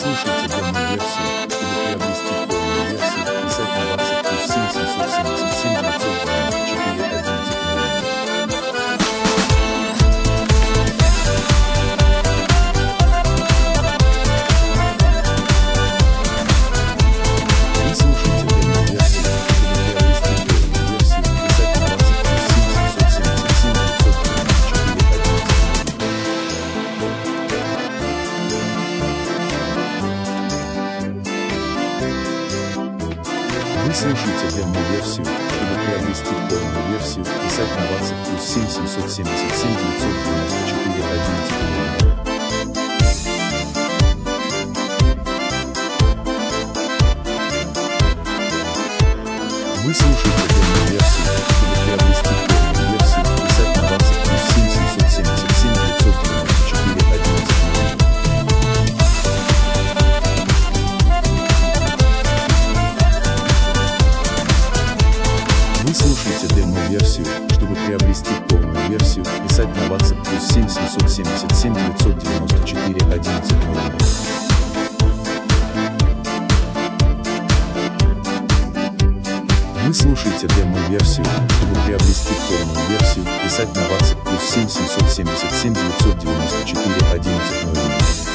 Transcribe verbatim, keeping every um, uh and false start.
слушаете демо-версию, чтобы приобрести полную версию, писать на WhatsApp плюс семь семьсот семьдесят семь девятьсот девяносто четыре одиннадцать ноль ноль. Вы слушаете демо-версию, чтобы приобрести полную версию, писать на WhatsApp плюс семь семьсот семьдесят семь девятьсот девяносто четыре одиннадцать ноль ноль. Вы слушаете демо-версию, чтобы приобрести полную версию, писать на WhatsApp плюс семь семьсот семьдесят семь девятьсот девяносто четыре одиннадцать ноль ноль. Вы слушаете демо-версию, чтобы приобрести полную версию, писать на WhatsApp плюс семь семьсот семьдесят семь девятьсот девяносто четыре одиннадцать ноль ноль. Вы слушаете демо-версию, чтобы приобрести полную версию, писать на WhatsApp плюс семь семьсот семьдесят семь девятьсот девяносто четыре одиннадцать ноль ноль.